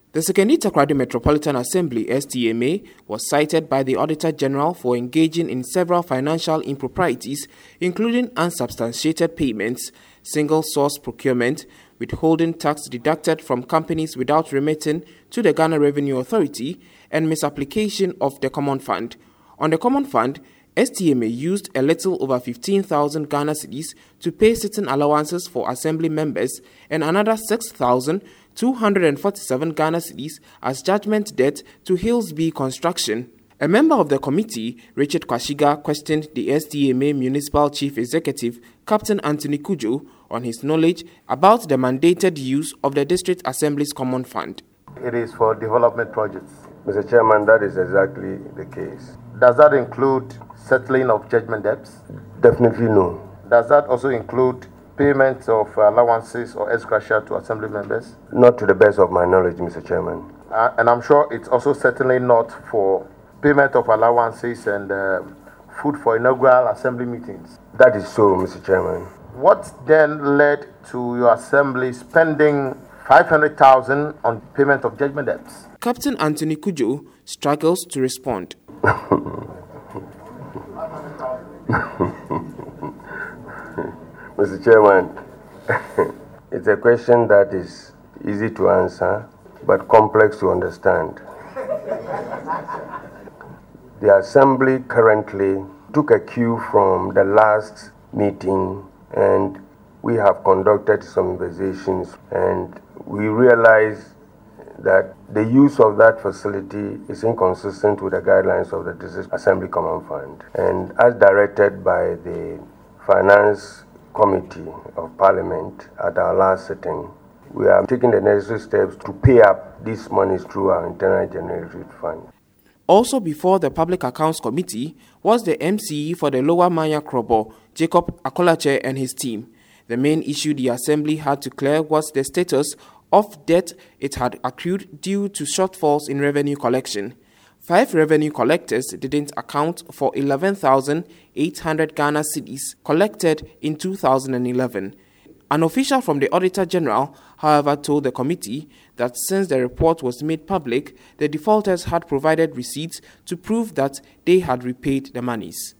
The Sekondi Takoradi Metropolitan Assembly (STMA) was cited by the Auditor General for engaging in several financial improprieties, including unsubstantiated payments, single-source procurement, withholding tax deducted from companies without remitting to the Ghana Revenue Authority, and misapplication of the Common Fund. On the Common Fund, STMA used a little over 15,000 Ghana cedis to pay certain allowances for assembly members and another 6,247 Ghana cedis as judgment debt to Hillsby Construction. A member of the committee, Richard Kwashiga, questioned the STMA Municipal Chief Executive, Captain Anthony Cudjoe, on his knowledge about the mandated use of the District Assembly's Common Fund. It is for development projects. Mr. Chairman, that is exactly the case. Does that include settling of judgment debts? Definitely no. Does that also include payments of allowances or ex gratia to assembly members? Not to the best of my knowledge, Mr. Chairman. And I'm sure it's also certainly not for payment of allowances and food for inaugural assembly meetings. That is so, Mr. Chairman. What then led to your assembly spending 500,000 on payment of judgment debts? Captain Anthony Cudjoe struggles to respond. Mr. Chairman, it's a question that is easy to answer, but complex to understand. The Assembly currently took a cue from the last meeting, and we have conducted some investigations, and we realized that the use of that facility is inconsistent with the guidelines of the District Assembly Common Fund. And as directed by the Finance Committee of Parliament at our last sitting, we are taking the necessary steps to pay up these monies through our internal generated fund. Also before the Public Accounts Committee was the MCE for the Lower Manya Krobo, Jacob Akolache, and his team. The main issue the Assembly had to clear was the status of debt it had accrued due to shortfalls in revenue collection. 5 revenue collectors didn't account for 11,800 Ghana cedis collected in 2011. An official from the Auditor General, however, told the committee that since the report was made public, the defaulters had provided receipts to prove that they had repaid the monies.